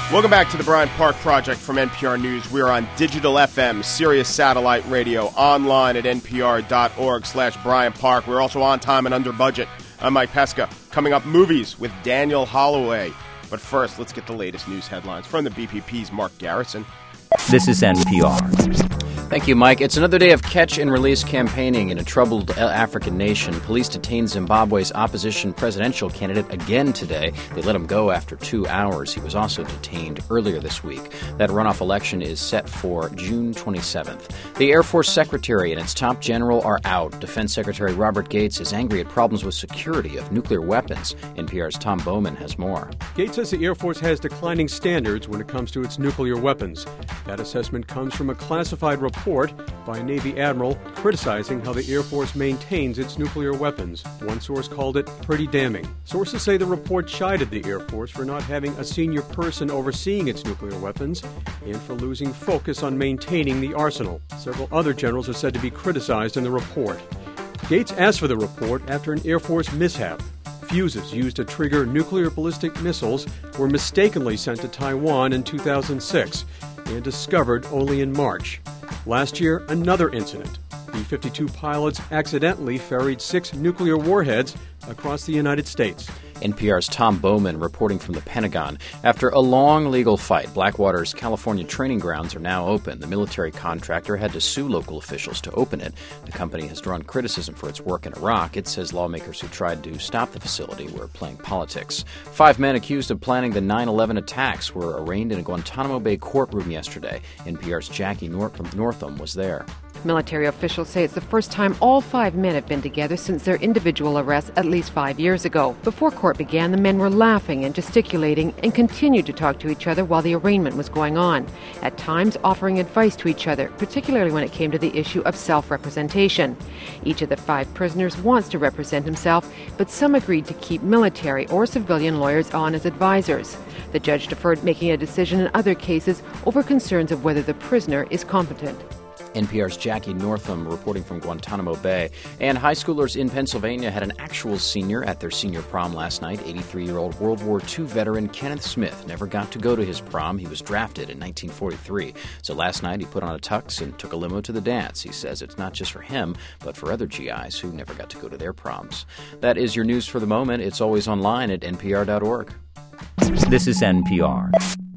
Welcome back to the Bryant Park Project from NPR News. We're on digital FM, Sirius Satellite Radio, online at npr.org/Bryant Park. We're also on time and under budget. I'm Mike Pesca. Coming up, movies with Daniel Holloway. But first, let's get the latest news headlines from the BPP's Mark Garrison. This is NPR. Thank you, Mike. It's another day of catch-and-release campaigning in a troubled African nation. Police detained Zimbabwe's opposition presidential candidate again today. They let him go after 2 hours. He was also detained earlier this week. That runoff election is set for June 27th. The Air Force Secretary and its top general are out. Defense Secretary Robert Gates is angry at problems with security of nuclear weapons. NPR's Tom Bowman has more. Gates says the Air Force has declining standards when it comes to its nuclear weapons. That assessment comes from a classified report by a Navy admiral criticizing how the Air Force maintains its nuclear weapons. One source called it pretty damning. Sources say the report chided the Air Force for not having a senior person overseeing its nuclear weapons and for losing focus on maintaining the arsenal. Several other generals are said to be criticized in the report. Gates asked for the report after an Air Force mishap. Fuses used to trigger nuclear ballistic missiles were mistakenly sent to Taiwan in 2006 and discovered only in March. Last year, another incident. B-52 pilots accidentally ferried 6 nuclear warheads across the United States. NPR's Tom Bowman reporting from the Pentagon. After a long legal fight, Blackwater's California training grounds are now open. The military contractor had to sue local officials to open it. The company has drawn criticism for its work in Iraq. It says lawmakers who tried to stop the facility were playing politics. 5 men accused of planning the 9/11 attacks were arraigned in a Guantanamo Bay courtroom yesterday. NPR's Jackie Northam was there. Military officials say it's the first time all 5 men have been together since their individual arrests at least 5 years ago. Before court began, the men were laughing and gesticulating and continued to talk to each other while the arraignment was going on, at times offering advice to each other, particularly when it came to the issue of self-representation. Each of the 5 prisoners wants to represent himself, but some agreed to keep military or civilian lawyers on as advisors. The judge deferred making a decision in other cases over concerns of whether the prisoner is competent. NPR's Jackie Northam reporting from Guantanamo Bay. And high schoolers in Pennsylvania had an actual senior at their senior prom last night. 83-year-old World War II veteran Kenneth Smith never got to go to his prom. He was drafted in 1943. So last night he put on a tux and took a limo to the dance. He says it's not just for him, but for other GIs who never got to go to their proms. That is your news for the moment. It's always online at npr.org. This is NPR.